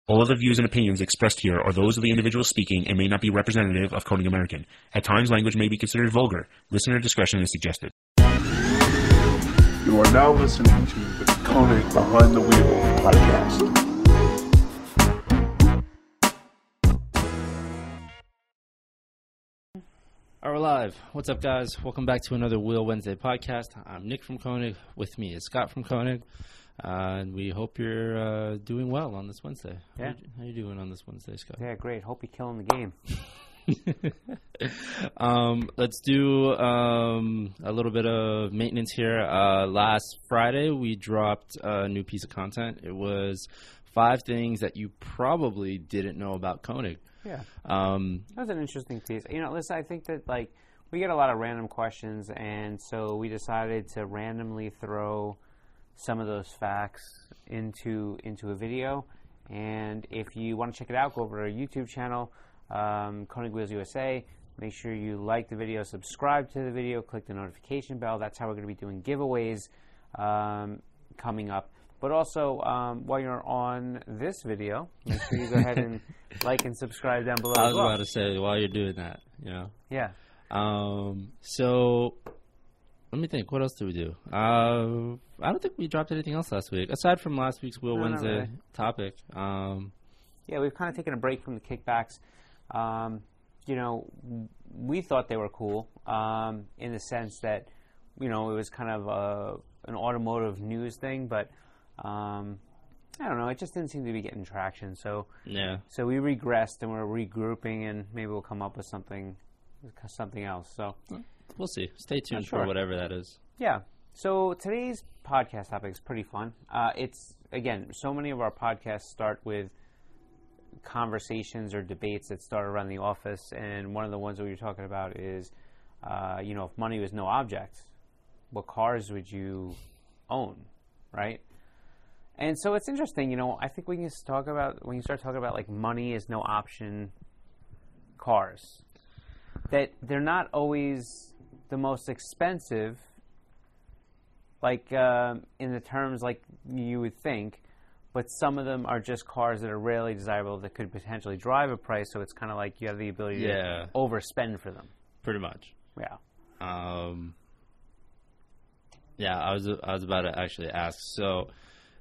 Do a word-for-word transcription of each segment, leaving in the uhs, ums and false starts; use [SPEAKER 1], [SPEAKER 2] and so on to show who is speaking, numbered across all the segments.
[SPEAKER 1] All of the views and opinions expressed here are those of the individual speaking and may not be representative of Koenig American. At times, language may be considered vulgar. Listener discretion is suggested.
[SPEAKER 2] You are now listening to the Koenig Behind the Wheel podcast.
[SPEAKER 3] All right, we're live. What's up, guys? Welcome back to another Wheel Wednesday podcast. I'm Nick from Koenig. With me is Scott from Koenig. Uh, and we hope you're uh, doing well on this Wednesday.
[SPEAKER 4] Yeah.
[SPEAKER 3] How, you, how you doing on this Wednesday, Scott?
[SPEAKER 4] Yeah, great. Hope you're killing the game.
[SPEAKER 3] um, let's do um, a little bit of maintenance here. Uh, last Friday, we dropped a new piece of content. It was five things that you probably didn't know about Koenig.
[SPEAKER 4] Yeah.
[SPEAKER 3] Um,
[SPEAKER 4] that was an interesting piece. You know, listen, I think that, like, we get a lot of random questions, and so we decided to randomly throw some of those facts into into a video. And if you want to check it out, go over to our YouTube channel, um, Koenig Wheels U S A. Make sure you like the video, subscribe to the video, click the notification bell. That's how we're going to be doing giveaways um, coming up. But also, um, while you're on this video, make sure you go ahead and like and subscribe down below.
[SPEAKER 3] I was
[SPEAKER 4] as well.
[SPEAKER 3] about to say, while you're doing that, you know.
[SPEAKER 4] Yeah.
[SPEAKER 3] Um, so, let me think. What else did we do? Uh, I don't think we dropped anything else last week, aside from last week's Wheel
[SPEAKER 4] No, not
[SPEAKER 3] Wednesday
[SPEAKER 4] really.
[SPEAKER 3] topic. Um,
[SPEAKER 4] Yeah, we've kind of taken a break from the kickbacks. Um, you know, we thought they were cool um, in the sense that, you know, it was kind of a, an automotive news thing, but um, I don't know, it just didn't seem to be getting traction. So,
[SPEAKER 3] yeah.
[SPEAKER 4] so we regressed and we're regrouping, and maybe we'll come up with something, something else. So,
[SPEAKER 3] We'll see. Stay tuned
[SPEAKER 4] sure.
[SPEAKER 3] for whatever that is.
[SPEAKER 4] yeah. So today's podcast topic is pretty fun. Uh, it's, again, so many of our podcasts start with conversations or debates that start around the office, and one of the ones that we were talking about is, uh, you know, if money was no object, what cars would you own, right? And so it's interesting, you know, I think we can just talk about, when you start talking about, like, money is no option cars, that they're not always the most expensive, like, uh, in the terms like you would think, but some of them are just cars that are rarely desirable that could potentially drive a price, so it's kind of like you have the ability
[SPEAKER 3] Yeah.
[SPEAKER 4] to overspend for them.
[SPEAKER 3] Pretty much.
[SPEAKER 4] Yeah.
[SPEAKER 3] Um, yeah, I was I was about to actually ask. So,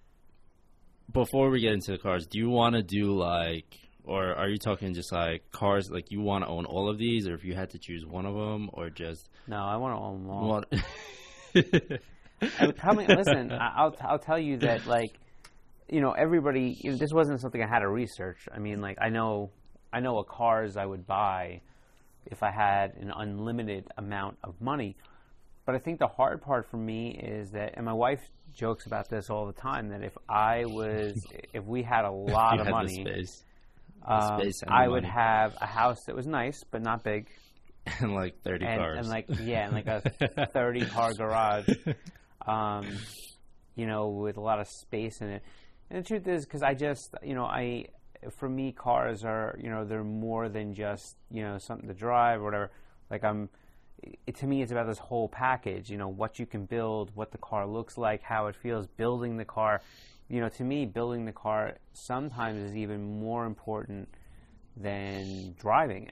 [SPEAKER 3] before we get into the cars, do you want to do like, or are you talking just like cars, like you want to own all of these, or if you had to choose one of them, or just
[SPEAKER 4] No, I want to own them all.
[SPEAKER 3] what?
[SPEAKER 4] I would probably, listen, I- I'll, I'll tell you that, like, you know, everybody, you know, this wasn't something I had to research. I mean, like, I know, I know what cars I would buy if I had an unlimited amount of money. But I think the hard part for me is that, and my wife jokes about this all the time, that if I was, if we had a lot
[SPEAKER 3] You
[SPEAKER 4] of
[SPEAKER 3] had the
[SPEAKER 4] money,
[SPEAKER 3] space, the
[SPEAKER 4] um,
[SPEAKER 3] space and the
[SPEAKER 4] I would
[SPEAKER 3] money.
[SPEAKER 4] have a house that was nice but not big,
[SPEAKER 3] and like thirty
[SPEAKER 4] and,
[SPEAKER 3] cars,
[SPEAKER 4] and like yeah, and like a thirty car garage, um, you know, with a lot of space in it. And the truth is, because I just, you know, I, for me, cars are, you know, they're more than just, you know, something to drive or whatever. Like, I'm, it, to me, it's about this whole package, you know, what you can build, what the car looks like, how it feels, building the car. You know, to me, building the car sometimes is even more important than driving it.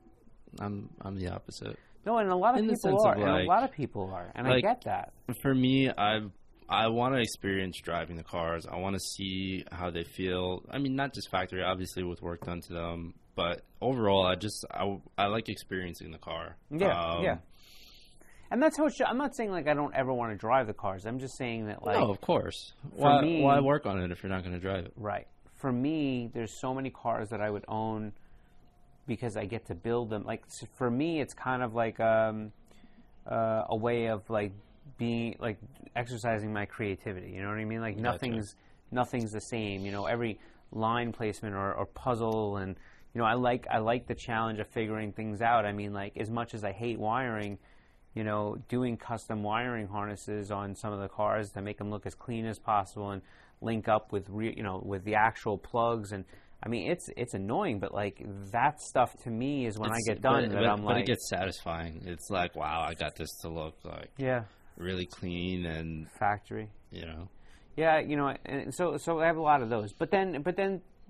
[SPEAKER 3] I'm I'm the opposite.
[SPEAKER 4] No, and a lot of
[SPEAKER 3] In the
[SPEAKER 4] people
[SPEAKER 3] sense
[SPEAKER 4] are,
[SPEAKER 3] of,
[SPEAKER 4] and
[SPEAKER 3] like-
[SPEAKER 4] a lot of people are, and I
[SPEAKER 3] like-
[SPEAKER 4] get that.
[SPEAKER 3] For me, I I want to experience driving the cars. I want to see how they feel. I mean, not just factory, obviously, with work done to them, but overall, I just I, I like experiencing the car.
[SPEAKER 4] Yeah,
[SPEAKER 3] Um,
[SPEAKER 4] yeah. And that's how it should, I'm not saying, like, I don't ever want to drive the cars. I'm just saying that, like,
[SPEAKER 3] no, of course. Why
[SPEAKER 4] me-
[SPEAKER 3] why work on it if you're not going to drive it?
[SPEAKER 4] right. For me, there's so many cars that I would own because I get to build them. Like, s- for me, it's kind of like um, uh, a way of, like, being, like, exercising my creativity. You know what I mean? Like,
[SPEAKER 3] Gotcha.
[SPEAKER 4] nothing's nothing's the same. You know, every line placement or, or puzzle, and, you know, I like I like the challenge of figuring things out. I mean, like, as much as I hate wiring, you know, doing custom wiring harnesses on some of the cars to make them look as clean as possible and link up with, re, you know, with the actual plugs. And I mean, it's it's annoying, but like that stuff to me is when
[SPEAKER 3] It's-
[SPEAKER 4] I get done
[SPEAKER 3] but,
[SPEAKER 4] that
[SPEAKER 3] but,
[SPEAKER 4] I'm
[SPEAKER 3] but
[SPEAKER 4] like,
[SPEAKER 3] it gets satisfying. It's like, wow, I got this to look like
[SPEAKER 4] yeah,
[SPEAKER 3] really clean, and
[SPEAKER 4] factory.
[SPEAKER 3] you know,
[SPEAKER 4] Yeah, you know, and so so I have a lot of those. But then, but then,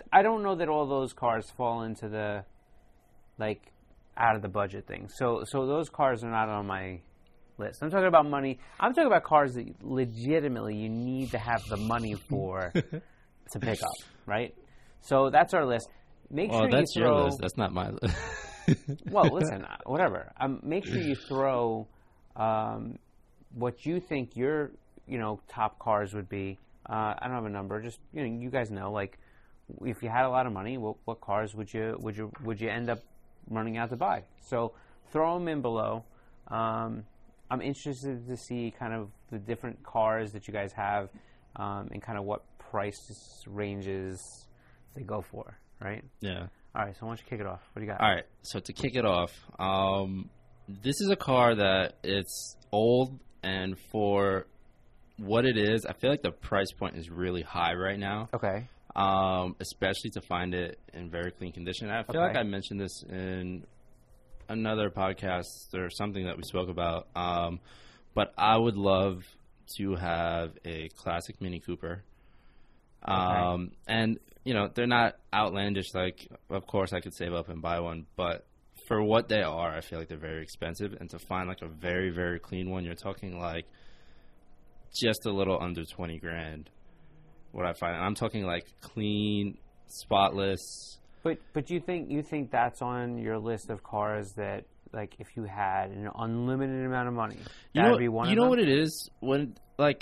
[SPEAKER 4] I don't know that all those cars fall into the like out of the budget thing. So so those cars are not on my list. I'm talking about money. I'm talking about cars that legitimately you need to have the money for to pick up, right? So that's our list. Make
[SPEAKER 3] well,
[SPEAKER 4] sure
[SPEAKER 3] that's
[SPEAKER 4] you throw.
[SPEAKER 3] your list. That's not my list.
[SPEAKER 4] Well, listen, whatever. Um, make sure you throw um, what you think your you know top cars would be. Uh, I don't have a number. Just you know, you guys know. Like, if you had a lot of money, what, what cars would you would you would you end up running out to buy? So throw them in below. Um, I'm interested to see kind of the different cars that you guys have um, and kind of what price ranges they go for, right?
[SPEAKER 3] Yeah.
[SPEAKER 4] All right, so why don't you kick it off? What do you got?
[SPEAKER 3] All right, so to kick it off, um, this is a car that it's old, and for what it is, I feel like the price point is really high right now.
[SPEAKER 4] Okay.
[SPEAKER 3] Um, especially to find it in very clean condition. I feel
[SPEAKER 4] Okay.
[SPEAKER 3] like I mentioned this in another podcast or something that we spoke about. Um, but I would love to have a classic Mini Cooper. Um, and you know, they're not outlandish. Like, of course I could save up and buy one, but for what they are, I feel like they're very expensive. And to find like a very, very clean one, you're talking like just a little under twenty grand. What I find, I'm talking like clean, spotless.
[SPEAKER 4] But but you think you think that's on your list of cars that like if you had an unlimited amount of money,
[SPEAKER 3] You
[SPEAKER 4] that'd
[SPEAKER 3] know,
[SPEAKER 4] be one
[SPEAKER 3] you
[SPEAKER 4] of
[SPEAKER 3] know
[SPEAKER 4] them?
[SPEAKER 3] what it is when like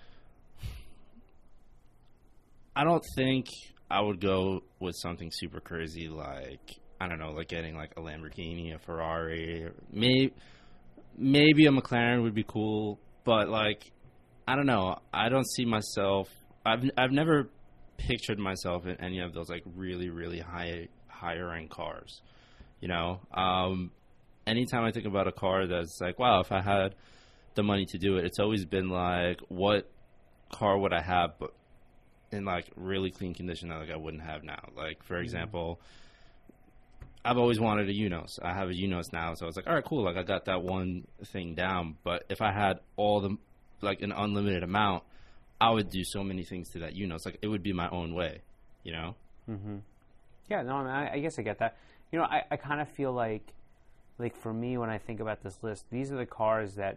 [SPEAKER 3] I don't think I would go with something super crazy like I don't know, like getting like a Lamborghini, a Ferrari, maybe maybe a McLaren would be cool, but like I don't know, I don't see myself. I've I've never pictured myself in any of those like really really high higher end cars, you know. Um, anytime I think about a car that's like, wow, if I had the money to do it, it's always been like, what car would I have, but in like really clean condition that like I wouldn't have now. Like for example, I've always wanted a Unos. I have a Unos now, so I was like, all right, cool. Like I got that one thing down, but if I had all the like an unlimited amount, I would do so many things to that Unos. Like it would be my own way, you know.
[SPEAKER 4] Mm-hmm. Yeah, no, I, mean, I, I guess I get that. You know, I, I kind of feel like, like for me, when I think about this list, these are the cars that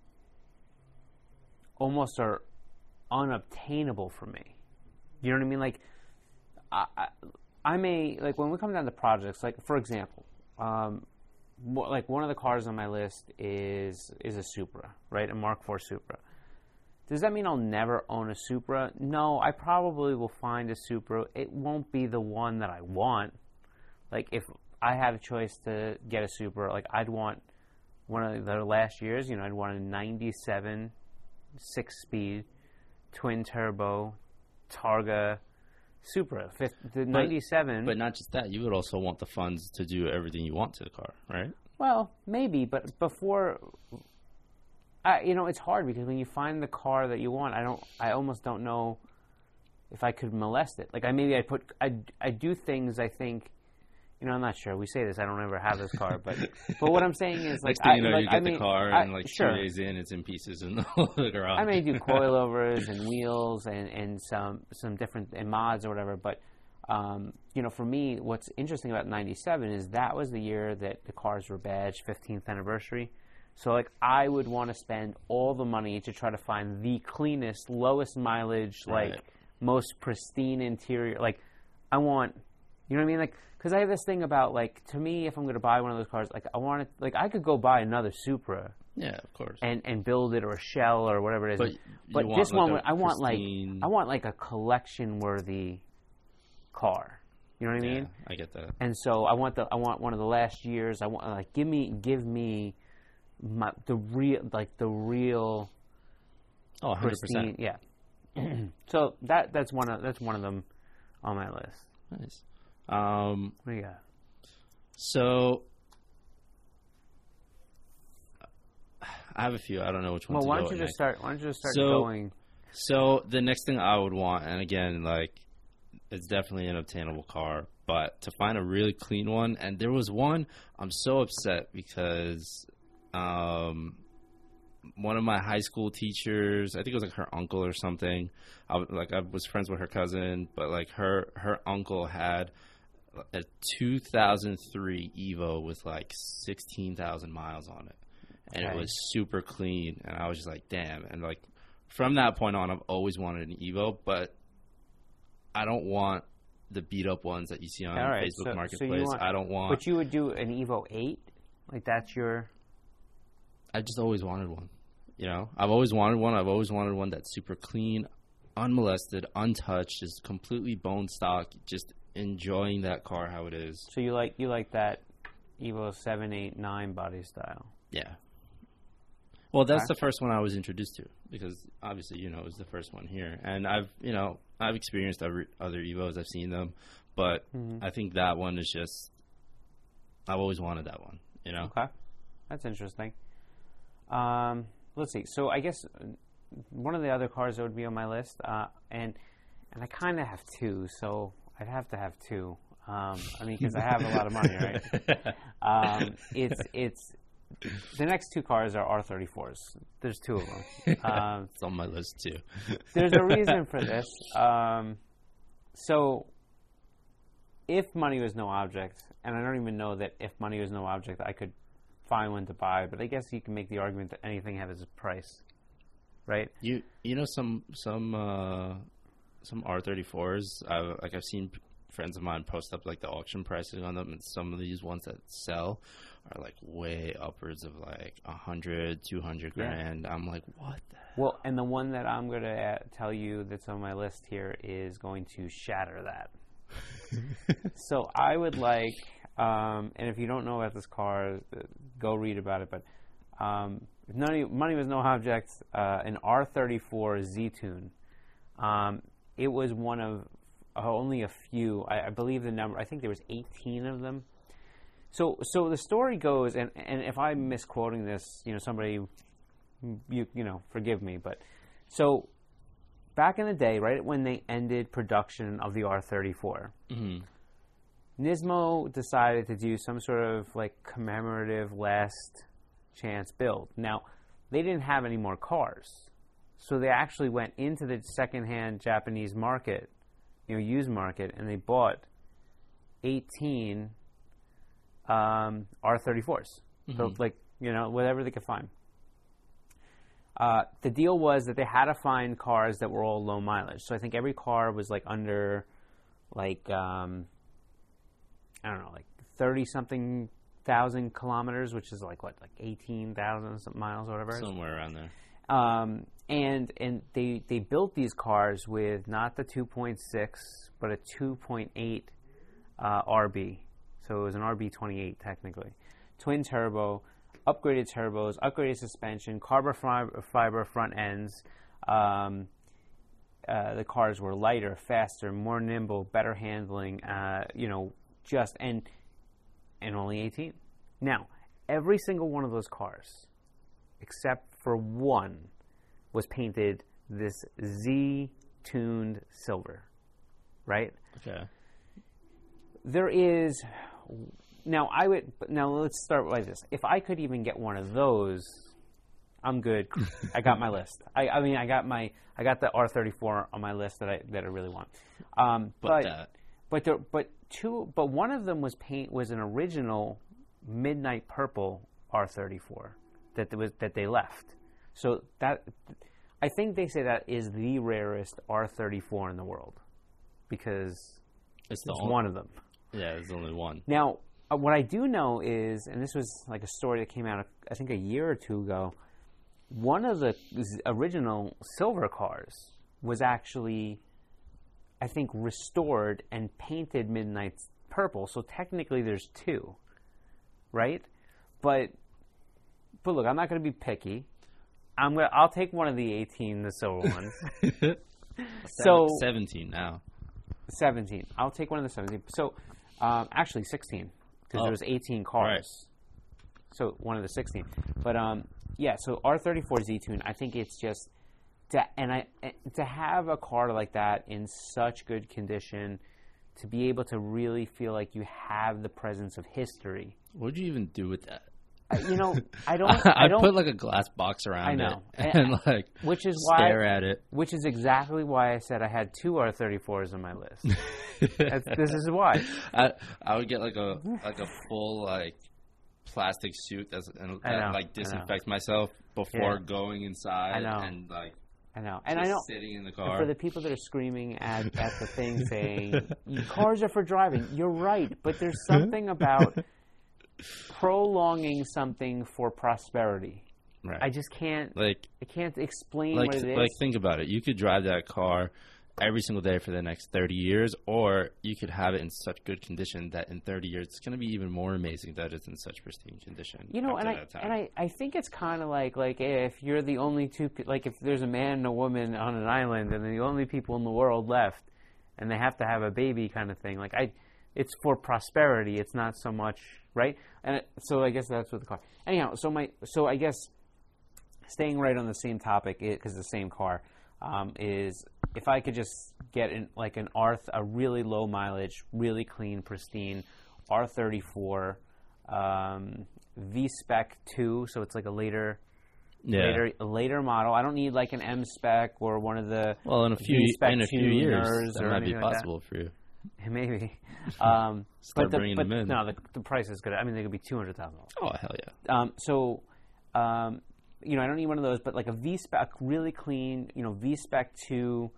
[SPEAKER 4] almost are unobtainable for me. You know what I mean? Like, I, I, I may, like when we come down to projects, like for example, um, mo- like one of the cars on my list is is a Supra, right? A Mark four Supra. Does that mean I'll never own a Supra? No, I probably will find a Supra. It won't be the one that I want. Like, if I had a choice to get a Supra, like, I'd want one of the last years, you know, I'd want a ninety-seven six-speed twin-turbo Targa Supra. Fifth, the ninety-seven...
[SPEAKER 3] But not just that, you would also want the funds to do everything you want to the car, right?
[SPEAKER 4] Well, maybe, but before... I, you know, it's hard because when you find the car that you want, I don't. I almost don't know if I could molest it. Like, I maybe I put. I, I do things. I think, you know, I'm not sure. We say this. I don't ever have this car, but but what I'm saying is, like,
[SPEAKER 3] Next thing
[SPEAKER 4] I,
[SPEAKER 3] you know,
[SPEAKER 4] like,
[SPEAKER 3] you get
[SPEAKER 4] I may,
[SPEAKER 3] the car
[SPEAKER 4] I,
[SPEAKER 3] and like
[SPEAKER 4] sure.
[SPEAKER 3] two days in, it's in pieces in the garage.
[SPEAKER 4] I may do coilovers and wheels and, and some some different and mods or whatever. But um, you know, for me, what's interesting about ninety-seven is that was the year that the cars were badged fifteenth anniversary. So, like, I would want to spend all the money to try to find the cleanest, lowest mileage, like,
[SPEAKER 3] Right.
[SPEAKER 4] most pristine interior. Like, I want, you know what I mean? Like, because I have this thing about, like, to me, if I'm going to buy one of those cars, like, I want it, like, I could go buy another Supra
[SPEAKER 3] Yeah, of course.
[SPEAKER 4] and, and build it or a shell or whatever it is.
[SPEAKER 3] But you
[SPEAKER 4] But
[SPEAKER 3] want,
[SPEAKER 4] this
[SPEAKER 3] like,
[SPEAKER 4] one,
[SPEAKER 3] a
[SPEAKER 4] I want, like,
[SPEAKER 3] pristine-
[SPEAKER 4] I want, like, a collection-worthy car. You know what I mean?
[SPEAKER 3] Yeah, I get that.
[SPEAKER 4] And so I want the, I want one of the last years. I want, like, give me, give me, My, the real, like the real,
[SPEAKER 3] Oh, one hundred
[SPEAKER 4] pristine,
[SPEAKER 3] percent.
[SPEAKER 4] yeah. So that that's one of that's one of them on my list.
[SPEAKER 3] Nice. Um,
[SPEAKER 4] What do you got?
[SPEAKER 3] so I have a few. I don't know which one
[SPEAKER 4] Well,
[SPEAKER 3] to
[SPEAKER 4] why
[SPEAKER 3] go
[SPEAKER 4] don't you
[SPEAKER 3] with
[SPEAKER 4] just
[SPEAKER 3] next.
[SPEAKER 4] start? Why don't you just start
[SPEAKER 3] So-
[SPEAKER 4] going?
[SPEAKER 3] So the next thing I would want, and again, like, it's definitely an obtainable car, but to find a really clean one, and there was one, I'm so upset because um, one of my high school teachers, I think it was like her uncle or something. I was, like I was friends with her cousin, but like her her uncle had a two thousand three Evo with like sixteen thousand miles on it, and
[SPEAKER 4] Okay.
[SPEAKER 3] it was super clean. And I was just like, damn. And like from that point on, I've always wanted an Evo, but I don't want the beat up ones that you see on
[SPEAKER 4] All right,
[SPEAKER 3] Facebook
[SPEAKER 4] so- so you
[SPEAKER 3] Marketplace.
[SPEAKER 4] want-
[SPEAKER 3] I don't want.
[SPEAKER 4] But you would do an Evo eight? Like, that's your...
[SPEAKER 3] I just always wanted one. You know, I've always wanted one. I've always wanted one that's super clean, unmolested, untouched, is completely bone stock. Just enjoying that car how it is.
[SPEAKER 4] So you like you like that Evo seven, eight, nine body style?
[SPEAKER 3] Yeah. Well, that's
[SPEAKER 4] Okay.
[SPEAKER 3] the first one I was introduced to because obviously, you know, it was the first one here. And I've, you know, I've experienced other, other Evos. I've seen them. But
[SPEAKER 4] Mhm.
[SPEAKER 3] I think that one is just, I've always wanted that one, you know?
[SPEAKER 4] Okay, that's interesting. Um, let's see. So I guess uh, one of the other cars that would be on my list, uh, and and I kind of have two, so I'd have to have two. Um, I mean, because I have a lot of money, right? Um, it's it's the next two cars are R thirty-fours. There's two of them. Um,
[SPEAKER 3] It's on my list too.
[SPEAKER 4] there's a reason for this. Um, so, if money was no object, and I don't even know that if money was no object, I could find one to buy, but I guess you can make the argument that anything has its price, right?
[SPEAKER 3] You you know some some uh, some R thirty-fours. I've, like I've seen p- friends of mine post up like the auction pricing on them, and some of these ones that sell are like way upwards of like a hundred, two hundred
[SPEAKER 4] Yeah.
[SPEAKER 3] grand. I'm like, what? The hell?
[SPEAKER 4] Well, and the one that I'm going to uh, tell you that's on my list here is going to shatter that. So I would like, um, and if you don't know about this car, uh, go read about it. But um, if none of, money was no object, uh, an R thirty-four Z-Tune. Um, it was one of uh, only a few. I, I believe the number. I think there was eighteen of them. So, so the story goes, and and if I'm misquoting this, you know, somebody, you you know, forgive me, but so. Back in the day, right when they ended production of the R thirty-four,
[SPEAKER 3] Mhm.
[SPEAKER 4] Nismo decided to do some sort of like commemorative last chance build. Now, they didn't have any more cars, so they actually went into the secondhand Japanese market, you know, used market, and they bought eighteen um, R thirty-fours. So, like, you know, whatever they could find. Uh, the deal was that they had to find cars that were all low mileage. So I think every car was like under, like, um, I don't know, like thirty something thousand kilometers, which is like what, like eighteen thousand miles or whatever. it is.
[SPEAKER 3] Somewhere around there.
[SPEAKER 4] Um, and and they they built these cars with not the two point six, but a two point eight uh, R B. So it was an R B twenty-eight technically, twin turbo. Upgraded turbos, upgraded suspension, carbon fiber, fiber front ends. Um, uh, the cars were lighter, faster, more nimble, better handling. Uh, you know, just and and only eighteen. Now, every single one of those cars, except for one, was painted this Z-tuned silver. Right?
[SPEAKER 3] Okay.
[SPEAKER 4] There is. Now I would. Now let's start like this. If I could even get one of those, I'm good. I got my list. I, I mean, I got my. I got the R thirty-four on my list that I that I really want. Um,
[SPEAKER 3] But,
[SPEAKER 4] but
[SPEAKER 3] that.
[SPEAKER 4] but there, but two. But one of them was paint was an original midnight purple R thirty-four that there was that they left. So that I think they say that is the rarest R thirty-four in the world because
[SPEAKER 3] It's the
[SPEAKER 4] it's
[SPEAKER 3] only
[SPEAKER 4] one of them.
[SPEAKER 3] Yeah, there's only one.
[SPEAKER 4] Now, uh, what I do know is, and this was like a story that came out, I think, a year or two ago. One of the z- original silver cars was actually, I think, restored and painted midnight purple. So technically, there's two, right? But, but look, I'm not going to be picky. I'm gonna. I'll take one of the eighteen, the silver ones. So-
[SPEAKER 3] seventeen now.
[SPEAKER 4] seventeen. I'll take one of the seventeen. So, um, actually, sixteen. Because
[SPEAKER 3] Oh.
[SPEAKER 4] there was eighteen cars. So, one of the sixteen. But, um, yeah, so R thirty-four Z-Tune, I think it's just... To, and I and to have a car like that in such good condition, to be able to really feel like you have the presence of history.
[SPEAKER 3] What would you even do with that?
[SPEAKER 4] I, you know, I don't.
[SPEAKER 3] I,
[SPEAKER 4] I don't
[SPEAKER 3] put like a glass box around
[SPEAKER 4] I know.
[SPEAKER 3] it and,
[SPEAKER 4] And-
[SPEAKER 3] like
[SPEAKER 4] which is why
[SPEAKER 3] stare at it.
[SPEAKER 4] Which is exactly why I said I had two R thirty-fours on my list. That's, this is why.
[SPEAKER 3] I I would get like a like a full like plastic suit that's and
[SPEAKER 4] I know,
[SPEAKER 3] that, like
[SPEAKER 4] I know.
[SPEAKER 3] disinfect myself before
[SPEAKER 4] Yeah.
[SPEAKER 3] going inside.
[SPEAKER 4] I know.
[SPEAKER 3] And like
[SPEAKER 4] I know, and
[SPEAKER 3] just
[SPEAKER 4] I know.
[SPEAKER 3] sitting in the
[SPEAKER 4] And
[SPEAKER 3] car.
[SPEAKER 4] for the people that are screaming at, at the thing saying cars are for driving, you're right, but there's something about prolonging something for prosperity.
[SPEAKER 3] right.
[SPEAKER 4] I just can't.
[SPEAKER 3] like
[SPEAKER 4] I can't explain
[SPEAKER 3] like
[SPEAKER 4] what it is.
[SPEAKER 3] like think about it. You could drive that car every single day for the next thirty years, or you could have it in such good condition that in thirty years it's going to be even more amazing that it's in such pristine condition.
[SPEAKER 4] You know, and
[SPEAKER 3] after
[SPEAKER 4] I
[SPEAKER 3] that time.
[SPEAKER 4] and I, I think it's kind of like like if you're the only two pe- like if there's a man and a woman on an island and they're the only people in the world left, and they have to have a baby kind of thing. Like I, it's for prosperity. It's not so much right. And it, so I guess that's what the car. Anyhow, so my so I guess staying right on the same topic because the same car um, is if I could just get in like an R th- a really low mileage, really clean, pristine R thirty-four. Um, V-Spec two, so it's like a later,
[SPEAKER 3] yeah.
[SPEAKER 4] later, a later model. I don't need like an M-Spec or one of the
[SPEAKER 3] Well, in a few
[SPEAKER 4] V-Spec
[SPEAKER 3] in a few
[SPEAKER 4] two
[SPEAKER 3] years,
[SPEAKER 4] Ners
[SPEAKER 3] that
[SPEAKER 4] or
[SPEAKER 3] might be
[SPEAKER 4] anything like that.
[SPEAKER 3] possible for you.
[SPEAKER 4] Maybe. Um,
[SPEAKER 3] Start
[SPEAKER 4] but the,
[SPEAKER 3] bringing
[SPEAKER 4] but
[SPEAKER 3] them in.
[SPEAKER 4] No, the, the price is good. I mean, they could be two hundred thousand dollars.
[SPEAKER 3] Oh hell yeah!
[SPEAKER 4] Um, so, um, you know, I don't need one of those, but like a V-Spec, really clean, you know, V-Spec two,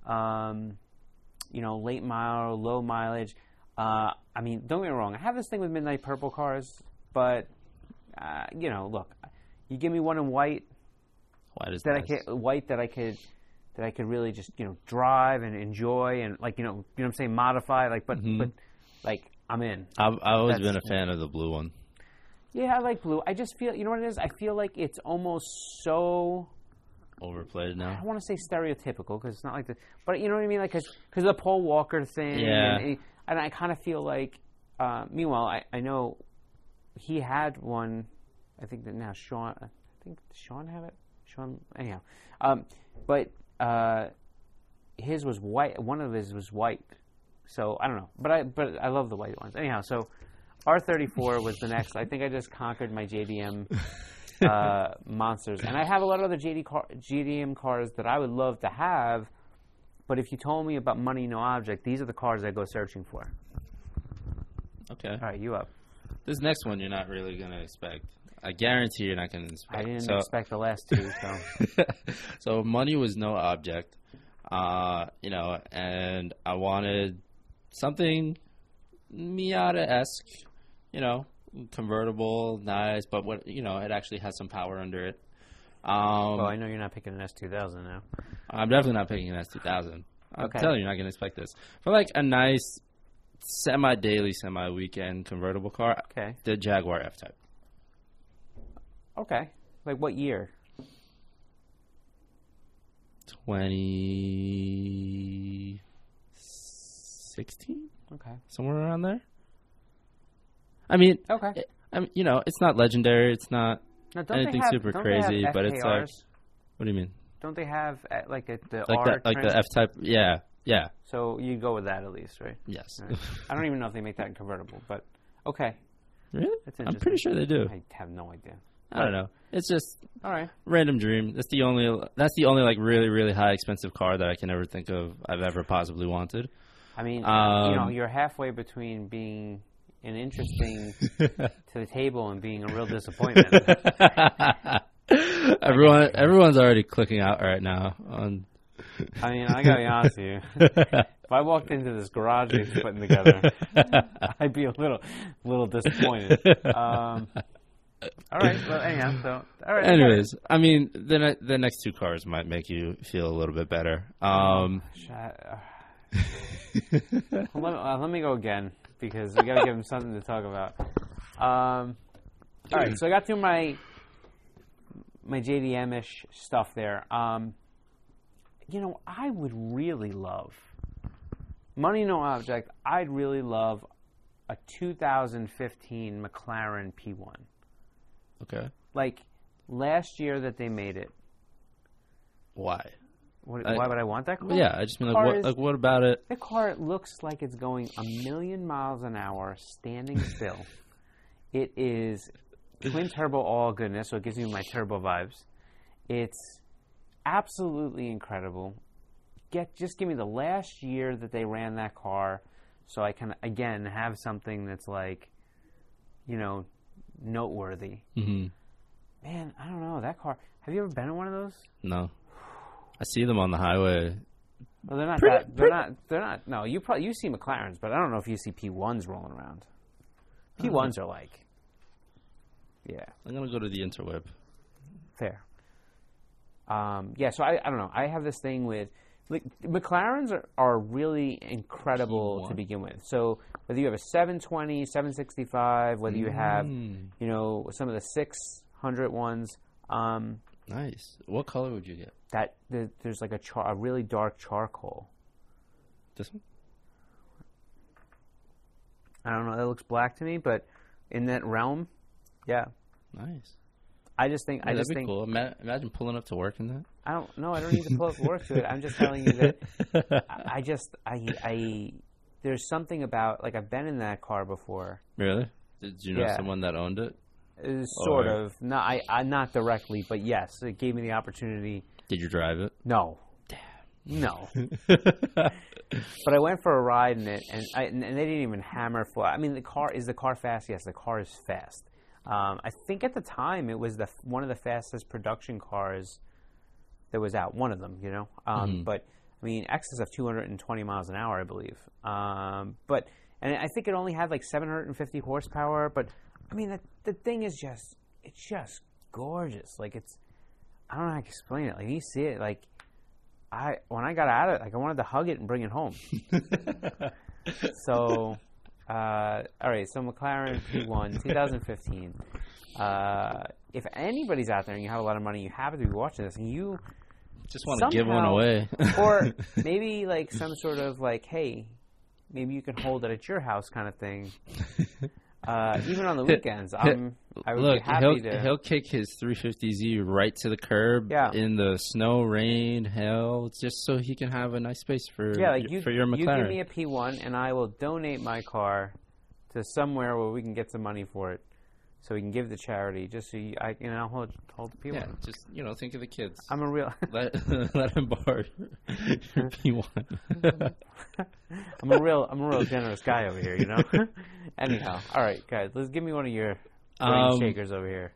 [SPEAKER 4] um, you know, late mile, low mileage. Uh, I mean, don't get me wrong. I have this thing with Midnight Purple cars, but uh, you know, look, you give me one in white
[SPEAKER 3] Why does
[SPEAKER 4] that
[SPEAKER 3] that?
[SPEAKER 4] I could, white that I could, that I could really just you know drive and enjoy and like you know, you know what I'm saying, modify like, but
[SPEAKER 3] Mhm.
[SPEAKER 4] but like I'm in.
[SPEAKER 3] I've, I've always
[SPEAKER 4] That's-
[SPEAKER 3] been a fan of the blue one.
[SPEAKER 4] Yeah, I like blue. I just feel, you know what it is? I feel like it's almost so.
[SPEAKER 3] Overplayed
[SPEAKER 4] I
[SPEAKER 3] now.
[SPEAKER 4] don't want to say stereotypical because it's not like the, but you know what I mean, like because of the Paul Walker thing.
[SPEAKER 3] Yeah.
[SPEAKER 4] And, and I kind of feel like, uh, meanwhile, I, I know he had one. I think that now Sean. I think did Sean have it. Sean. Anyhow, um, but uh, his was white. One of his was white. So I don't know, but I but I love the white ones. Anyhow, so R thirty-four was the next. I think I just conquered my J D M. Uh, monsters, and I have a lot of other J D car, J D M cars that I would love to have, but if you told me about money no object, these are the cars I go searching for.
[SPEAKER 3] Okay.
[SPEAKER 4] All right, you up?
[SPEAKER 3] This next one you're not really gonna expect. I guarantee you're not gonna expect.
[SPEAKER 4] I didn't
[SPEAKER 3] so,
[SPEAKER 4] expect the last two, so
[SPEAKER 3] so money was no object, uh, you know, and I wanted something Miata-esque, you know. Convertible, nice, but what you know, it actually has some power under it. Um,
[SPEAKER 4] well, I know you're not picking an S two thousand now.
[SPEAKER 3] I'm definitely not picking an S two thousand. I'm
[SPEAKER 4] Okay.
[SPEAKER 3] telling you, you're not going to expect this. For like a nice semi-daily, semi-weekend convertible car,
[SPEAKER 4] Okay,
[SPEAKER 3] the Jaguar F-Type.
[SPEAKER 4] okay. Like what year?
[SPEAKER 3] twenty sixteen,
[SPEAKER 4] Okay,
[SPEAKER 3] somewhere around there. I mean,
[SPEAKER 4] okay.
[SPEAKER 3] it, I mean, you know, it's not legendary. It's not
[SPEAKER 4] Now, don't
[SPEAKER 3] anything
[SPEAKER 4] they have,
[SPEAKER 3] super
[SPEAKER 4] don't they have
[SPEAKER 3] crazy, but it's like,
[SPEAKER 4] F K Rs?
[SPEAKER 3] what do you mean?
[SPEAKER 4] Don't they have uh, like a, the
[SPEAKER 3] Like
[SPEAKER 4] R
[SPEAKER 3] that, like
[SPEAKER 4] trans-
[SPEAKER 3] the F-Type? Yeah, yeah,
[SPEAKER 4] So you go with that at least, right?
[SPEAKER 3] yes.
[SPEAKER 4] All right. I don't even know if they make that in convertible, but okay.
[SPEAKER 3] Really?
[SPEAKER 4] That's
[SPEAKER 3] I'm
[SPEAKER 4] interesting.
[SPEAKER 3] pretty sure they do.
[SPEAKER 4] I have no idea.
[SPEAKER 3] I don't know. It's just
[SPEAKER 4] All right.
[SPEAKER 3] random dream. That's the only. That's the only like really really high expensive car that I can ever think of. I've ever possibly wanted.
[SPEAKER 4] I mean,
[SPEAKER 3] Um,
[SPEAKER 4] you know, you're halfway between being an interesting to the table and being a real disappointment.
[SPEAKER 3] Everyone, everyone's already clicking out right now. On
[SPEAKER 4] I mean, I gotta be honest with you. If I walked into this garage you're putting together, I'd be a little, little disappointed. Um, all right. Well, anyhow, so all right.
[SPEAKER 3] anyways, I mean, the ne- the next two cars might make you feel a little bit better. Um,
[SPEAKER 4] Shut- uh, let, uh, let me go again because we gotta give him something to talk about. Um, all right. So I got through my my J D M-ish stuff there. Um, you know, I would really love, money no object, I'd really love a two thousand fifteen McLaren P one.
[SPEAKER 3] okay,
[SPEAKER 4] Like, last year that they made it,
[SPEAKER 3] why?
[SPEAKER 4] what,
[SPEAKER 3] I-
[SPEAKER 4] why would I want that car?
[SPEAKER 3] Yeah, I just mean like
[SPEAKER 4] Car
[SPEAKER 3] what
[SPEAKER 4] is-
[SPEAKER 3] like what about it?
[SPEAKER 4] The car looks like it's going a million miles an hour standing still. It is twin turbo, all goodness. So it gives me my turbo vibes. It's absolutely incredible. Get just give me the last year that they ran that car, so I can again have something that's like, you know, noteworthy.
[SPEAKER 3] Mm-hmm.
[SPEAKER 4] Man, I don't know that car. Have you ever been in one of those?
[SPEAKER 3] No, I see them on the highway.
[SPEAKER 4] Well, they're not that. They're not. They're not. No, you probably you see McLarens, but I don't know if you see P ones rolling around. P ones are like, yeah.
[SPEAKER 3] I'm gonna go to the interweb.
[SPEAKER 4] Fair. Um, yeah, so I, I don't know. I have this thing with like, McLarens are, are really incredible
[SPEAKER 3] P one.
[SPEAKER 4] to begin with. So whether you have a seven twenty, seven sixty-five, whether you have,
[SPEAKER 3] Mm.
[SPEAKER 4] you know, some of the six hundred ones, um,
[SPEAKER 3] Nice. What color would you get?
[SPEAKER 4] that the, there's like a char, a really dark charcoal.
[SPEAKER 3] This one?
[SPEAKER 4] I don't know. That looks black to me, but in that realm, yeah.
[SPEAKER 3] Nice.
[SPEAKER 4] I just think
[SPEAKER 3] Yeah,
[SPEAKER 4] I
[SPEAKER 3] that'd
[SPEAKER 4] just
[SPEAKER 3] be
[SPEAKER 4] think
[SPEAKER 3] cool. Ima- imagine pulling up to work in that.
[SPEAKER 4] I don't know. I don't need to pull up work to it. I'm just telling you that I, I just I I there's something about like I've been in that car before.
[SPEAKER 3] Really? Did you know
[SPEAKER 4] Yeah.
[SPEAKER 3] someone that owned it?
[SPEAKER 4] Uh, sort
[SPEAKER 3] Or-
[SPEAKER 4] of. Not I, I not directly, but yes, it gave me the opportunity.
[SPEAKER 3] Did you drive it?
[SPEAKER 4] No. No. But I went for a ride in it, and I, and they didn't even hammer for. I mean, the car is the car fast? Yes, the car is fast. Um, I think at the time it was the one of the fastest production cars that was out. One of them, you know. Um,
[SPEAKER 3] Mhm.
[SPEAKER 4] But I mean, excess of two hundred twenty miles an hour, I believe. Um, but and I think it only had like seven hundred fifty horsepower. But I mean, the, the thing is just it's just gorgeous. Like it's I don't know how to explain it. Like you see it, like. I when I got out of it, like I wanted to hug it and bring it home. So, uh, all right. So McLaren P one, twenty fifteen. Uh, if anybody's out there and you have a lot of money, you happen to be watching this, and you
[SPEAKER 3] Just want to give one
[SPEAKER 4] somehow-
[SPEAKER 3] away.
[SPEAKER 4] or maybe like some sort of like, hey, maybe you can hold it at your house, kind of thing. Uh, even on the weekends, I'm. I would
[SPEAKER 3] Look,
[SPEAKER 4] be happy
[SPEAKER 3] he'll
[SPEAKER 4] to.
[SPEAKER 3] he'll kick his three fifty Z right to the curb
[SPEAKER 4] Yeah.
[SPEAKER 3] in the snow, rain, hell, just so he can have a nice space for
[SPEAKER 4] Yeah, like
[SPEAKER 3] y-
[SPEAKER 4] you,
[SPEAKER 3] for your
[SPEAKER 4] you
[SPEAKER 3] McLaren.
[SPEAKER 4] give me a P one, and I will donate my car to somewhere where we can get some money for it, so we can give to charity. Just so you, I, you know, hold hold the P one.
[SPEAKER 3] yeah, just you know, think of the kids.
[SPEAKER 4] I'm a real,
[SPEAKER 3] let let him borrow your P one.
[SPEAKER 4] I'm a real, I'm a real generous guy over here, you know. Anyhow, all right, guys, let's give me one of your brain
[SPEAKER 3] Um,
[SPEAKER 4] shakers over here.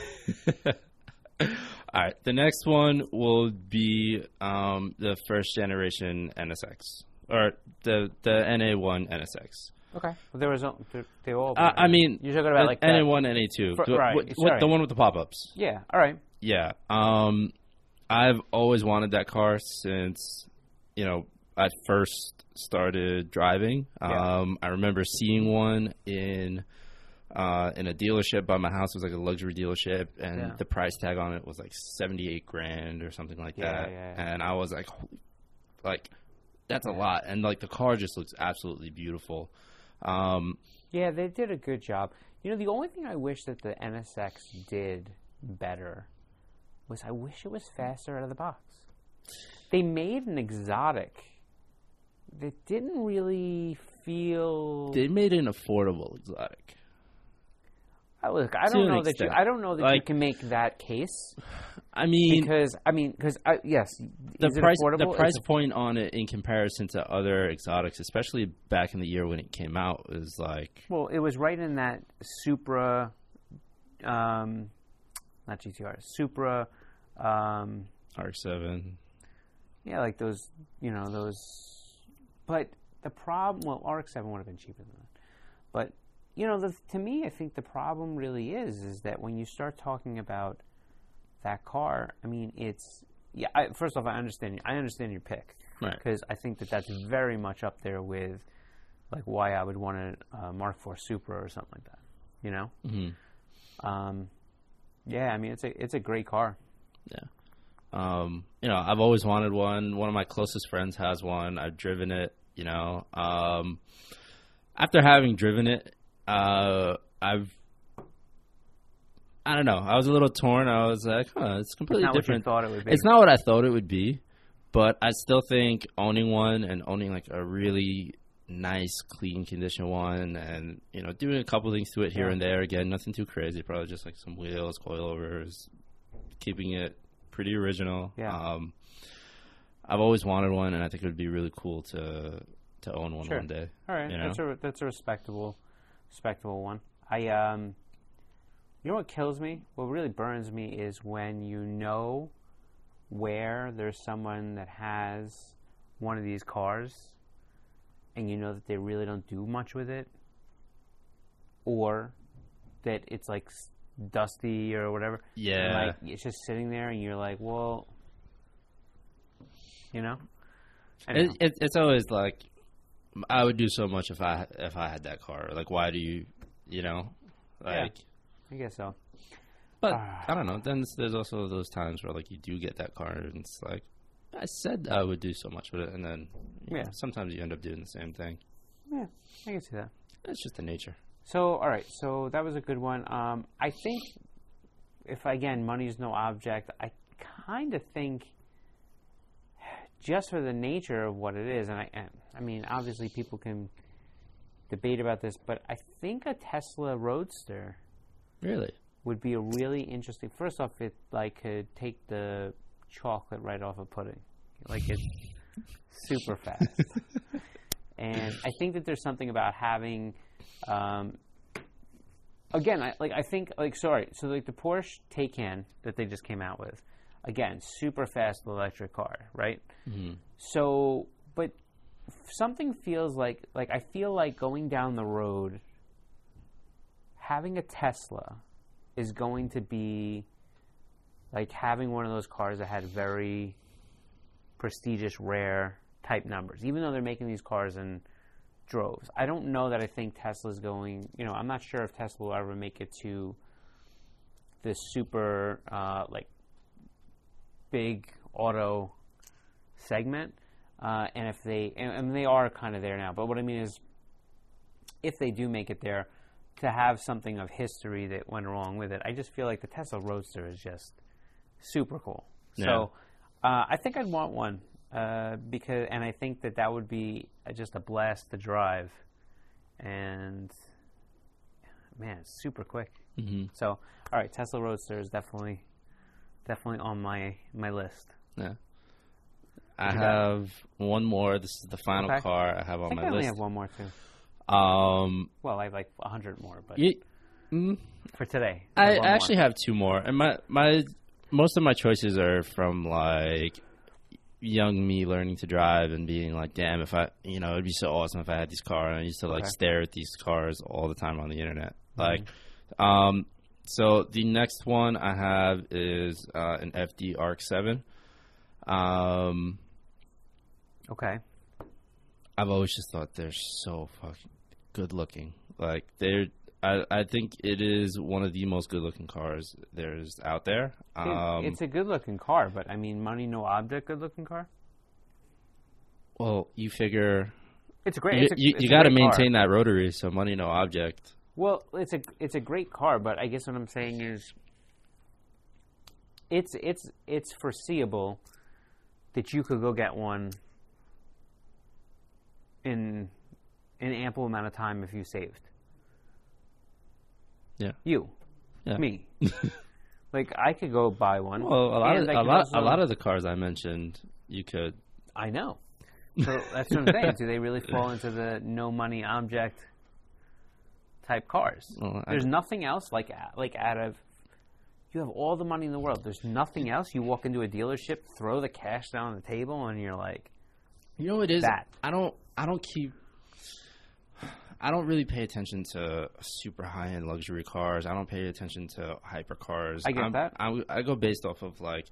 [SPEAKER 3] All right, the next one will be um, the first generation N S X or the the N A one N S X.
[SPEAKER 4] Okay, well, there was no- they- they all.
[SPEAKER 3] Uh, I mean,
[SPEAKER 4] you're talking about like
[SPEAKER 3] N A
[SPEAKER 4] that-
[SPEAKER 3] one, N A two,
[SPEAKER 4] For-
[SPEAKER 3] the,
[SPEAKER 4] right,
[SPEAKER 3] what-
[SPEAKER 4] sorry.
[SPEAKER 3] the one with the pop ups.
[SPEAKER 4] Yeah, all right.
[SPEAKER 3] Yeah. Um, I've always wanted that car since, you know, I first started driving.
[SPEAKER 4] Yeah.
[SPEAKER 3] Um, I remember seeing one in uh, in a dealership by my house. It was like a luxury dealership, and
[SPEAKER 4] Yeah.
[SPEAKER 3] the price tag on it was like seventy-eight grand or something like
[SPEAKER 4] Yeah,
[SPEAKER 3] that.
[SPEAKER 4] yeah, yeah.
[SPEAKER 3] And I was like, holy- like, that's a lot. And like the car just looks absolutely beautiful. Um,
[SPEAKER 4] Yeah, they did a good job. You know, the only thing I wish that the N S X did better was I wish it was faster out of the box. They made an exotic that didn't really feel.
[SPEAKER 3] they made an affordable exotic.
[SPEAKER 4] I, look, I
[SPEAKER 3] to
[SPEAKER 4] don't
[SPEAKER 3] an
[SPEAKER 4] know that you.
[SPEAKER 3] extent.
[SPEAKER 4] I don't know that you
[SPEAKER 3] Like-
[SPEAKER 4] can make that case
[SPEAKER 3] I mean,
[SPEAKER 4] because I mean because I, yes,
[SPEAKER 3] the
[SPEAKER 4] is it
[SPEAKER 3] price
[SPEAKER 4] affordable?
[SPEAKER 3] the
[SPEAKER 4] It's
[SPEAKER 3] price
[SPEAKER 4] a-
[SPEAKER 3] point on it in comparison to other exotics, especially back in the year when it came out, is like
[SPEAKER 4] Well, it was right in that Supra, um, not G T R, Supra. Um,
[SPEAKER 3] R X seven.
[SPEAKER 4] Yeah, like those, you know, those. But the problem, well, R X seven would have been cheaper than that. But, you know, the, to me, I think the problem really is, is that when you start talking about that car, I mean, it's, yeah, I, first off, I understand, I understand your pick.
[SPEAKER 3] Right.
[SPEAKER 4] Because I think that that's very much up there with, like, why I would want a uh, Mark four Supra or something like that, you know?
[SPEAKER 3] Mm-hmm.
[SPEAKER 4] Um, yeah, I mean, it's a, it's a great car.
[SPEAKER 3] Yeah. Um, you know, I've always wanted one. One of my closest friends has one. I've driven it, you know. Um, after having driven it, uh, I've, I don't know. I was a little torn. I was like, huh, it's completely
[SPEAKER 4] Not what you
[SPEAKER 3] different.
[SPEAKER 4] thought it would be.
[SPEAKER 3] It's not what I thought it would be, but I still think owning one and owning like a really nice, clean condition one, and you know, doing a couple things to it here
[SPEAKER 4] Yeah.
[SPEAKER 3] and there. Again, nothing too crazy. Probably just like some wheels, coilovers, keeping it pretty original.
[SPEAKER 4] Yeah.
[SPEAKER 3] Um, I've always wanted one, and I think it would be really cool to to own one
[SPEAKER 4] Sure.
[SPEAKER 3] one day.
[SPEAKER 4] All right,
[SPEAKER 3] you know?
[SPEAKER 4] that's a that's a respectable, respectable one. I um, you know what kills me? What really burns me is when you know where there's someone that has one of these cars, and you know that they really don't do much with it, or that it's like s- dusty or whatever. And,
[SPEAKER 3] Yeah.
[SPEAKER 4] like it's just sitting there, and you're like, well, you know. Anyhow.
[SPEAKER 3] It, it, it's always like I would do so much if I if I had that car. Like, why do you, you know, like.
[SPEAKER 4] I guess so.
[SPEAKER 3] But
[SPEAKER 4] Ah.
[SPEAKER 3] I don't know. Then there's- there's also those times where like you do get that car, and it's like I said I would do so much with it, and then you
[SPEAKER 4] Yeah.
[SPEAKER 3] know, sometimes you end up doing the same thing.
[SPEAKER 4] Yeah, I can see that.
[SPEAKER 3] It's just the nature.
[SPEAKER 4] So, all right. So that was a good one. Um, I think, if again, money is no object, I kind of think, just for the nature of what it is, and I, and, I mean, obviously people can debate about this, but I think a Tesla Roadster
[SPEAKER 3] Really?
[SPEAKER 4] would be a really interesting. First off, it like could take the chocolate right off of pudding, like it's super fast. And I think that there's something about having, um, again, I like I think like sorry, so like the Porsche Taycan that they just came out with, again, super fast electric car, right?
[SPEAKER 3] Mm-hmm.
[SPEAKER 4] So, but something feels like like I feel like going down the road, having a Tesla is going to be like having one of those cars that had very prestigious, rare type numbers, even though they're making these cars in droves. I don't know that I think Tesla's going, you know, I'm not sure if Tesla will ever make it to this super, uh, like, big auto segment. Uh, and if they, and, and they are kind of there now, but what I mean is, if they do make it there, to have something of history that went wrong with it, I just feel like the Tesla Roadster is just super cool.
[SPEAKER 3] Yeah.
[SPEAKER 4] So uh, I think I'd want one uh, because, and I think that that would be uh, just a blast to drive, and man, it's super quick.
[SPEAKER 3] Mm-hmm.
[SPEAKER 4] So all right, Tesla Roadster is definitely definitely on my my list.
[SPEAKER 3] Yeah. I
[SPEAKER 4] You got
[SPEAKER 3] have one more. This is the final
[SPEAKER 4] Okay.
[SPEAKER 3] car I have
[SPEAKER 4] I
[SPEAKER 3] on
[SPEAKER 4] think
[SPEAKER 3] my
[SPEAKER 4] I only
[SPEAKER 3] list.
[SPEAKER 4] have one more too.
[SPEAKER 3] Um,
[SPEAKER 4] Well, I have like a hundred more, but
[SPEAKER 3] ye- mm,
[SPEAKER 4] for today,
[SPEAKER 3] I
[SPEAKER 4] have one
[SPEAKER 3] actually
[SPEAKER 4] more.
[SPEAKER 3] have two more, and my my most of my choices are from like young me learning to drive and being like, damn, if I, you know, it'd be so awesome if I had this car. And I used to like
[SPEAKER 4] Okay.
[SPEAKER 3] stare at these cars all the time on the internet. Like, um, so the next one I have is uh, an F D Arc seven. Um,
[SPEAKER 4] Okay.
[SPEAKER 3] I've always just thought they're so fucking good looking. Like they're, I, I think it is one of the most good looking cars there's out there.
[SPEAKER 4] Dude,
[SPEAKER 3] Um,
[SPEAKER 4] it's a good looking car, but I mean, money no object, good looking car.
[SPEAKER 3] well, you figure
[SPEAKER 4] It's a great.
[SPEAKER 3] you,
[SPEAKER 4] it's a,
[SPEAKER 3] you,
[SPEAKER 4] it's
[SPEAKER 3] you
[SPEAKER 4] a
[SPEAKER 3] got to
[SPEAKER 4] great car.
[SPEAKER 3] maintain that rotary, so money no object.
[SPEAKER 4] Well, it's a it's a great car, but I guess what I'm saying is, it's it's it's foreseeable that you could go get one in an ample amount of time if you saved.
[SPEAKER 3] Yeah.
[SPEAKER 4] You,
[SPEAKER 3] Yeah.
[SPEAKER 4] me, like I could go buy one.
[SPEAKER 3] Well, a lot, of,
[SPEAKER 4] and I
[SPEAKER 3] a
[SPEAKER 4] could
[SPEAKER 3] lot,
[SPEAKER 4] also-
[SPEAKER 3] a lot of the cars I mentioned, you could.
[SPEAKER 4] I know. So that's what I'm saying. Do they really fall into the no money object type cars?
[SPEAKER 3] Well, I-
[SPEAKER 4] There's nothing else like like out of you have all the money in the world. There's nothing else. You walk into a dealership, throw the cash down on the table, and you're like,
[SPEAKER 3] You know what it is?
[SPEAKER 4] That.
[SPEAKER 3] I don't. I don't keep. I don't really pay attention to super high end luxury cars. I don't pay attention to hypercars.
[SPEAKER 4] I get
[SPEAKER 3] I'm-
[SPEAKER 4] that.
[SPEAKER 3] I, I go based off of like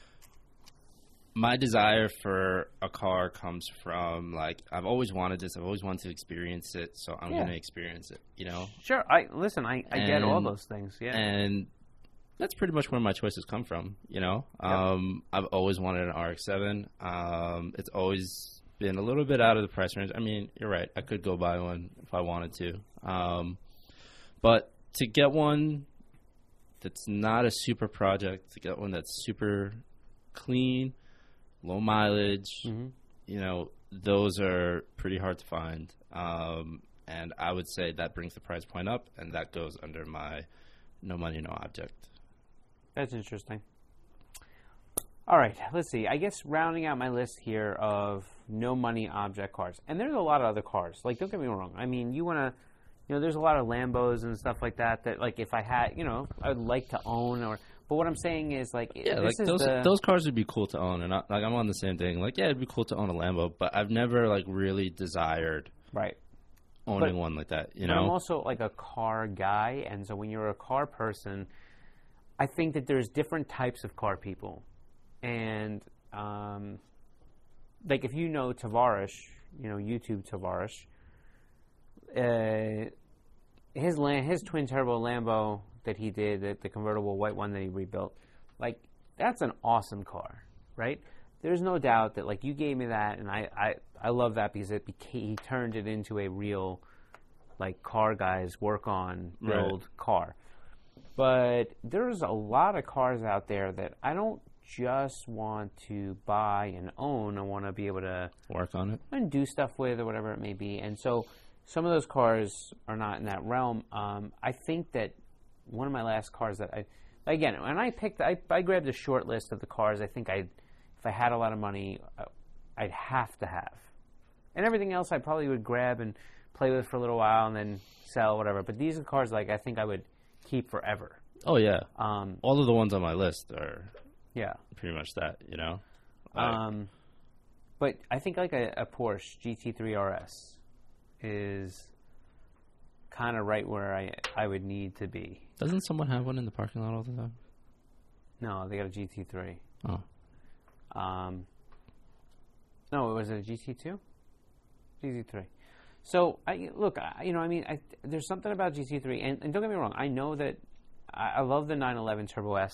[SPEAKER 3] my desire for a car comes from like I've always wanted this. I've always wanted to experience it, so I'm
[SPEAKER 4] Yeah.
[SPEAKER 3] going to experience it. You know,
[SPEAKER 4] sure. I listen. I, I get all
[SPEAKER 3] And-
[SPEAKER 4] those things. Yeah.
[SPEAKER 3] and that's pretty much where my choices come from. You know, um, I've always wanted an R X seven. Um, it's always been a little bit out of the price range. I mean, you're right. I could go buy one if I wanted to. Um, but to get one that's not a super project, to get one that's super clean, low mileage,
[SPEAKER 4] Mhm.
[SPEAKER 3] you know, those are pretty hard to find. Um, and I would say that brings the price point up, and that goes under my no money, no object.
[SPEAKER 4] That's interesting. All right, let's see. I guess rounding out my list here of no money object cars, and there's a lot of other cars. Like, don't get me wrong. I mean, you want to, you know, there's a lot of Lambos and stuff like that. That, like, if I had, you know, I'd like to own. Or, but what I'm saying is, like,
[SPEAKER 3] Yeah,
[SPEAKER 4] this
[SPEAKER 3] like
[SPEAKER 4] is
[SPEAKER 3] those
[SPEAKER 4] the,
[SPEAKER 3] those cars would be cool to own, and I, like I'm on the same thing. Like, yeah, it'd be cool to own a Lambo, but I've never like really desired
[SPEAKER 4] right.
[SPEAKER 3] owning
[SPEAKER 4] But-
[SPEAKER 3] one like that. You
[SPEAKER 4] But I'm
[SPEAKER 3] know,
[SPEAKER 4] also like a car guy, and so when you're a car person, I think that there's different types of car people, and um, like if you know Tavares, you know YouTube Tavares, uh, his Lam- his twin turbo Lambo that he did, the, the convertible white one that he rebuilt, like that's an awesome car, right? There's no doubt that like you gave me that, and I I, I love that because it became, he turned it into a real like car guys work on build
[SPEAKER 3] Right.
[SPEAKER 4] car. But there's a lot of cars out there that I don't just want to buy and own. I want to be able to
[SPEAKER 3] work on it.
[SPEAKER 4] and do stuff with or whatever it may be. And so some of those cars are not in that realm. Um, I think that one of my last cars that I, again, when I picked, I, I grabbed a short list of the cars I think I, if I had a lot of money, uh, I'd have to have. And everything else I probably would grab and play with for a little while and then sell, whatever. But these are cars like I think I would keep forever.
[SPEAKER 3] Oh yeah,
[SPEAKER 4] Um,
[SPEAKER 3] all of the ones on my list are
[SPEAKER 4] yeah.
[SPEAKER 3] pretty much that. You know, like,
[SPEAKER 4] Um, but I think like a, a Porsche G T three R S is kind of right where I I would need to be.
[SPEAKER 3] doesn't someone have one in the parking lot all the time?
[SPEAKER 4] No, they got a G T three.
[SPEAKER 3] Oh,
[SPEAKER 4] Um, no, it was a G T two? G T three. So, I, look, I, you know, I mean, I, there's something about G T three, and, and don't get me wrong, I know that I, I love the nine eleven Turbo S,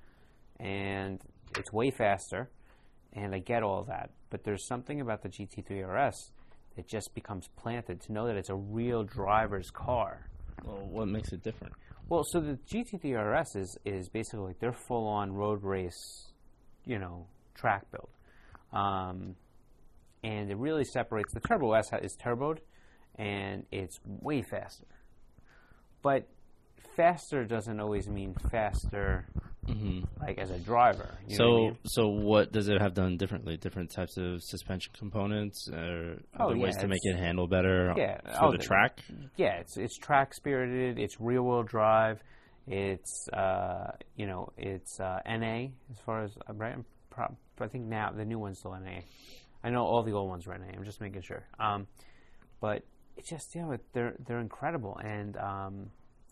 [SPEAKER 4] and it's way faster, and I get all that, but there's something about the G T three R S that just becomes planted to know that it's a real driver's car.
[SPEAKER 3] well, what makes it different?
[SPEAKER 4] Well, so the G T three R S is, is basically like their full-on road race, you know, track build. Um, and it really separates. The Turbo S is turboed, and it's way faster. But faster doesn't always mean faster,
[SPEAKER 3] Mm-hmm.
[SPEAKER 4] like as a driver. You know
[SPEAKER 3] So,
[SPEAKER 4] what I mean?
[SPEAKER 3] so what does it have done differently? Different types of suspension components, or
[SPEAKER 4] Oh,
[SPEAKER 3] other
[SPEAKER 4] yeah,
[SPEAKER 3] ways to make
[SPEAKER 4] it's-
[SPEAKER 3] it handle better
[SPEAKER 4] Yeah,
[SPEAKER 3] for
[SPEAKER 4] oh,
[SPEAKER 3] the
[SPEAKER 4] the-
[SPEAKER 3] track?
[SPEAKER 4] Yeah, it's it's track spirited. It's rear wheel drive. It's uh, you know it's uh, N A as far as uh, right. I'm pro- I think now the new one's still N A. I know all the old ones were N A. I'm just making sure. Um, but it's just you know they're they're incredible and um,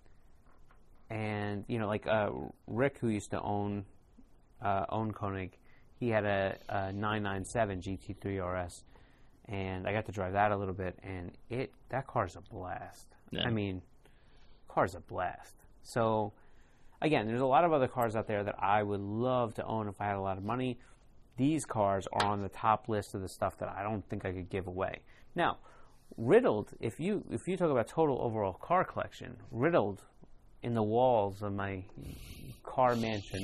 [SPEAKER 4] and you know like uh, Rick who used to own uh, own Koenig, he had a, a nine ninety-seven G T three R S. And I got to drive that a little bit, and it that car's a blast.
[SPEAKER 3] Yeah.
[SPEAKER 4] I mean, car's a blast. So, again, there's a lot of other cars out there that I would love to own if I had a lot of money. These cars are on the top list of the stuff that I don't think I could give away. Now, riddled, if you if you talk about total overall car collection, riddled in the walls of my car mansion.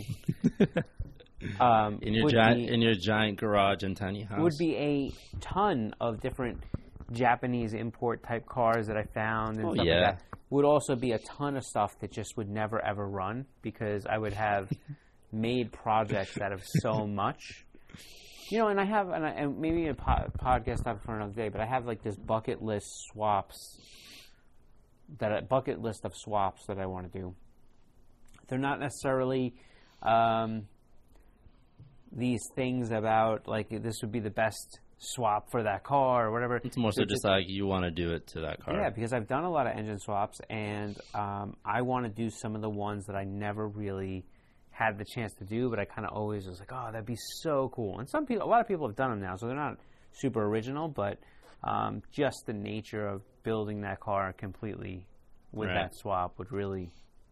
[SPEAKER 4] Um,
[SPEAKER 3] In your
[SPEAKER 4] would
[SPEAKER 3] giant,
[SPEAKER 4] be-
[SPEAKER 3] in your giant garage and tiny house,
[SPEAKER 4] would be a ton of different Japanese import type cars that I found and
[SPEAKER 3] Oh,
[SPEAKER 4] stuff
[SPEAKER 3] yeah.
[SPEAKER 4] like that. Would also be a ton of stuff that just would never ever run because I would have made projects out of so much. You know, and I have, and, I, and maybe a po- podcast topic for another day, but I have like this bucket list swaps, that a bucket list of swaps that I want to do. They're not necessarily um, these things about like this would be the best swap for that car or whatever.
[SPEAKER 3] it's more so
[SPEAKER 4] They're
[SPEAKER 3] just like you want to do it to that car.
[SPEAKER 4] yeah, because I've done a lot of engine swaps, and um, I want to do some of the ones that I never really had the chance to do, but I kind of always was like, oh, that'd be so cool. And some people, a lot of people have done them now, so they're not super original, but um, just the nature of building that car completely with
[SPEAKER 3] Right.
[SPEAKER 4] that swap would really,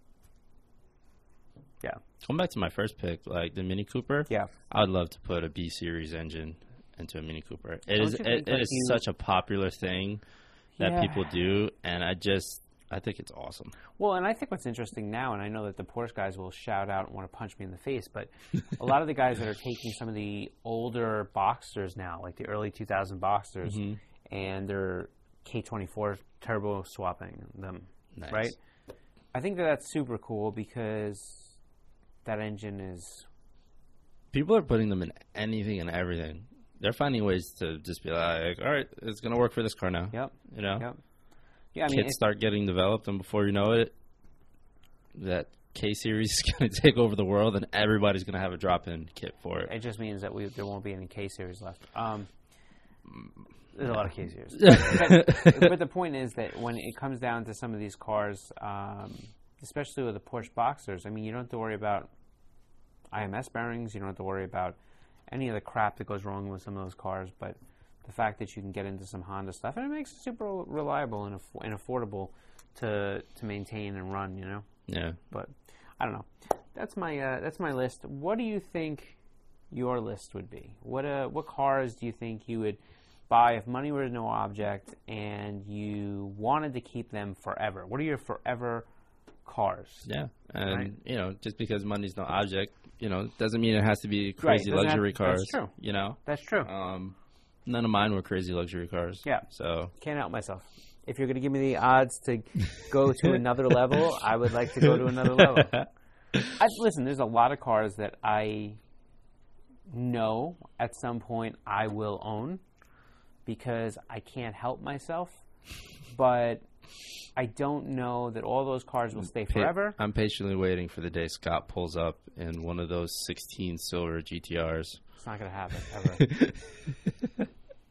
[SPEAKER 4] yeah,
[SPEAKER 3] Going back to my first pick, like the Mini Cooper.
[SPEAKER 4] yeah.
[SPEAKER 3] I'd love to put a B series engine into a Mini Cooper. It
[SPEAKER 4] Don't
[SPEAKER 3] is
[SPEAKER 4] you
[SPEAKER 3] it,
[SPEAKER 4] think
[SPEAKER 3] it
[SPEAKER 4] that
[SPEAKER 3] is
[SPEAKER 4] you-
[SPEAKER 3] such a popular thing that
[SPEAKER 4] Yeah.
[SPEAKER 3] people do, and I just I think it's awesome.
[SPEAKER 4] Well, and I think what's interesting now, and I know that the Porsche guys will shout out and want to punch me in the face, but a lot of the guys that are taking some of the older Boxsters now, like the early two thousand Boxsters,
[SPEAKER 3] Mm-hmm.
[SPEAKER 4] and they're K twenty-four turbo swapping them,
[SPEAKER 3] Nice.
[SPEAKER 4] right? I think that that's super cool because that engine is...
[SPEAKER 3] People are putting them in anything and everything. They're finding ways to just be like, all right, it's going to work for this car now.
[SPEAKER 4] Yep.
[SPEAKER 3] You know?
[SPEAKER 4] Yep. Yeah, I mean,
[SPEAKER 3] Kits
[SPEAKER 4] it-
[SPEAKER 3] start getting developed, and before you know it, that K-Series is going to take over the world, and everybody's going to have a drop-in kit for it.
[SPEAKER 4] It just means that we there won't be any K series left. Um, there's a lot of K series, but, but the point is that when it comes down to some of these cars, um, especially with the Porsche Boxers, I mean, you don't have to worry about I M S bearings. You don't have to worry about any of the crap that goes wrong with some of those cars. But the fact that you can get into some Honda stuff, and it makes it super reliable and, aff- and affordable to to maintain and run. You know.
[SPEAKER 3] Yeah.
[SPEAKER 4] But I don't know. That's my uh, that's my list. What do you think your list would be? What uh what cars do you think you would buy if money were no object and you wanted to keep them forever? What are your forever cars?
[SPEAKER 3] Yeah. And,
[SPEAKER 4] Right.
[SPEAKER 3] you know, just because money's no object, you know, doesn't mean it has to be crazy
[SPEAKER 4] doesn't have-
[SPEAKER 3] luxury
[SPEAKER 4] that's
[SPEAKER 3] cars.
[SPEAKER 4] true.
[SPEAKER 3] You know?
[SPEAKER 4] That's true.
[SPEAKER 3] Um, none of mine were crazy luxury cars.
[SPEAKER 4] Yeah.
[SPEAKER 3] So,
[SPEAKER 4] Can't help myself. If you're going to give me the odds to go to another level, I would like to go to another level. I, listen, there's a lot of cars that I know at some point I will own because I can't help myself, but I don't know that all those cars will stay forever.
[SPEAKER 3] I'm patiently waiting for the day Scott pulls up in one of those sixteen silver G T Rs.
[SPEAKER 4] It's not going to happen ever.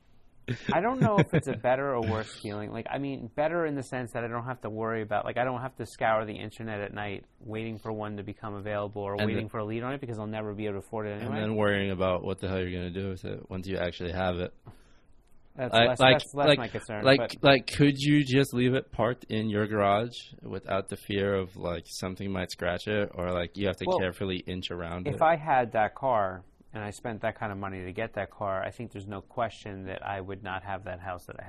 [SPEAKER 4] I don't know if it's a better or worse feeling. Like, I mean, better in the sense that I don't have to worry about, like, I don't have to scour the internet at night waiting for one to become available or
[SPEAKER 3] And
[SPEAKER 4] waiting
[SPEAKER 3] the-
[SPEAKER 4] for a lead on it because I'll never be able to afford it anyway.
[SPEAKER 3] And then worrying about what the hell you're going to do with it once you actually have it.
[SPEAKER 4] that's
[SPEAKER 3] Like,
[SPEAKER 4] less,
[SPEAKER 3] like,
[SPEAKER 4] that's less
[SPEAKER 3] like,
[SPEAKER 4] my concern.
[SPEAKER 3] like,
[SPEAKER 4] but
[SPEAKER 3] like, could you just leave it parked in your garage without the fear of, like, something might scratch it, or, like, you have to
[SPEAKER 4] Well,
[SPEAKER 3] carefully inch around it?
[SPEAKER 4] if I had that car and I spent that kind of money to get that car, I think there's no question that I would not have that house that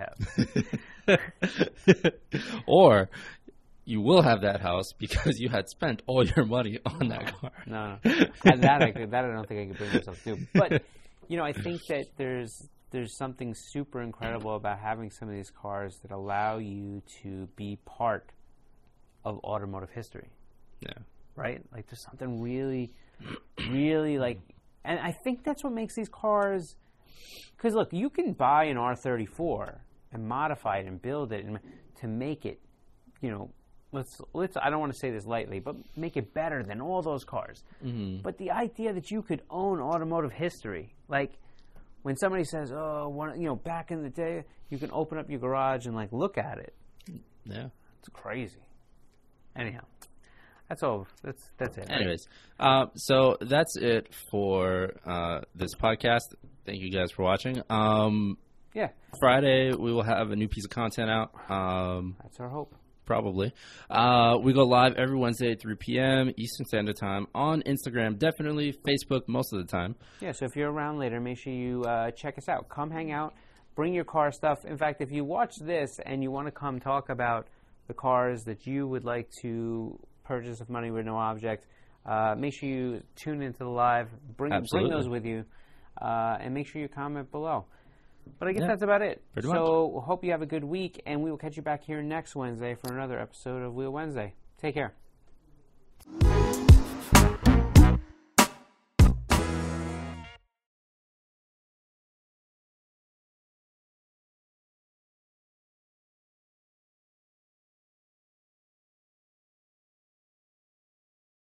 [SPEAKER 4] I have.
[SPEAKER 3] Or you will have that house because you had spent all your money on that car.
[SPEAKER 4] No, no. And that I could, that I don't think I could bring myself to. But you know, I think that there's there's something super incredible about having some of these cars that allow you to be part of automotive history,
[SPEAKER 3] Yeah.
[SPEAKER 4] right? Like there's something really, really like, and I think that's what makes these cars. Because look, you can buy an R thirty-four and modify it and build it and to make it, you know. Let's let's. I don't want to say this lightly, but make it better than all those cars.
[SPEAKER 3] Mm-hmm.
[SPEAKER 4] But the idea that you could own automotive history, like when somebody says, "Oh, one, you know, back in the day, you can open up your garage and like look at it,"
[SPEAKER 3] Yeah.
[SPEAKER 4] it's crazy. Anyhow, that's all. That's that's it. right?
[SPEAKER 3] Anyways, uh, so that's it for uh, this podcast. Thank you guys for watching. Um,
[SPEAKER 4] Yeah,
[SPEAKER 3] Friday, we will have a new piece of content out. Um,
[SPEAKER 4] that's our hope.
[SPEAKER 3] Probably. Uh, we go live every Wednesday at three p.m. Eastern Standard Time on Instagram, definitely, Facebook most of the time.
[SPEAKER 4] Yeah, so if you're around later, make sure you uh, check us out. Come hang out. Bring your car stuff. In fact, if you watch this and you want to come talk about the cars that you would like to purchase with money with no object, uh, make sure you tune into the live. Bring, bring
[SPEAKER 3] Absolutely.
[SPEAKER 4] those with you. Uh, and make sure you comment below. But I guess
[SPEAKER 3] Yeah,
[SPEAKER 4] that's about it.
[SPEAKER 3] pretty
[SPEAKER 4] So hope you have a good week, and we will catch you back here next Wednesday for another episode of Wheel Wednesday. Take care.